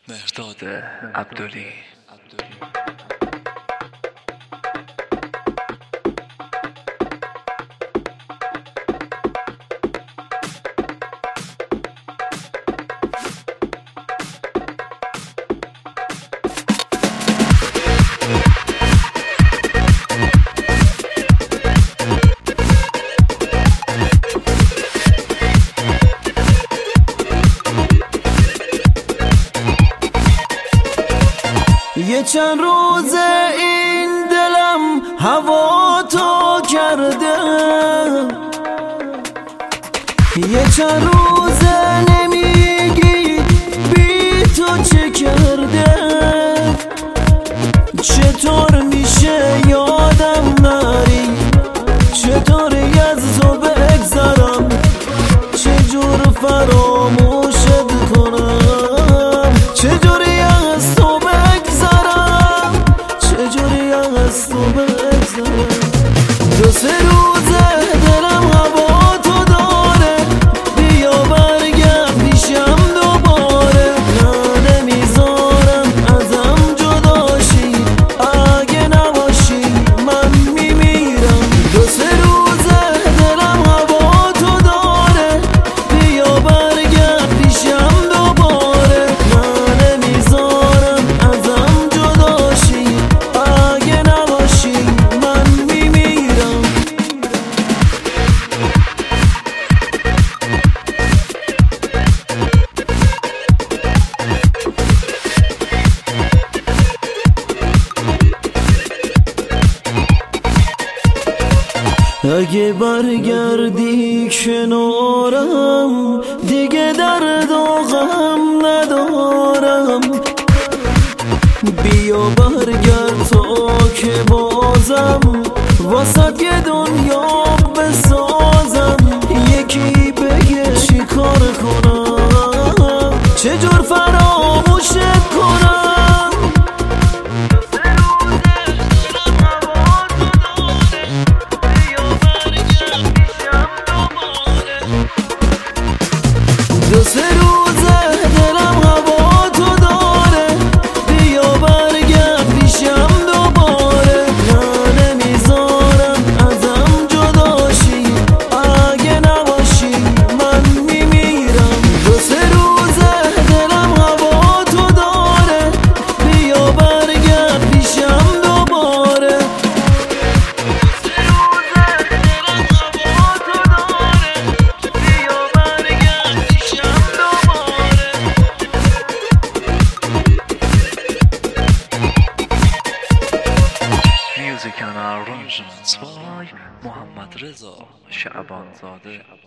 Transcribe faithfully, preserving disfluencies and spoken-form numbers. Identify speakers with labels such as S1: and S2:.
S1: مهرداد عبدلی.
S2: یه چند روزه این دلم هوا تو کرده، یه چند روزه نمیگی بی تو چه کرده. چطور میشه یادم نری، چطوری از تو بگذرم، چجور فراموشت کنم، چجوری از تو بگذرم، چجوری از تو بگذرم. دو سه روزه دلم هوا تو داره، بیا برگرد پیشم دوباره. نه نمیذارم ازم جداشی، اگه نباشی من میمیرم. دو سه روزه دلم هوا تو داره، بیا برگرد پیشم دوباره. نه نمیذارم ازم جداشی، اگه نباشی من میمیرم. اگه برگردی کنارم، دیگه درد و غم ندارم. بیا برگرد تا که بازم واسه یه دنیا بسازم. یکی بگه چی کار کنم، چجور فراموشت کنم. دو سه روزه دلم هوا تو داره، بیا برگرد پیشم دوباره. نه نمیذارم ازم جداشی، اگه نباشی من میمیرم. دو سه روزه دلم هوا تو داره، بیا برگرد پیشم دوباره.
S1: Music and arrangements by محمد رضا شعبانزاده.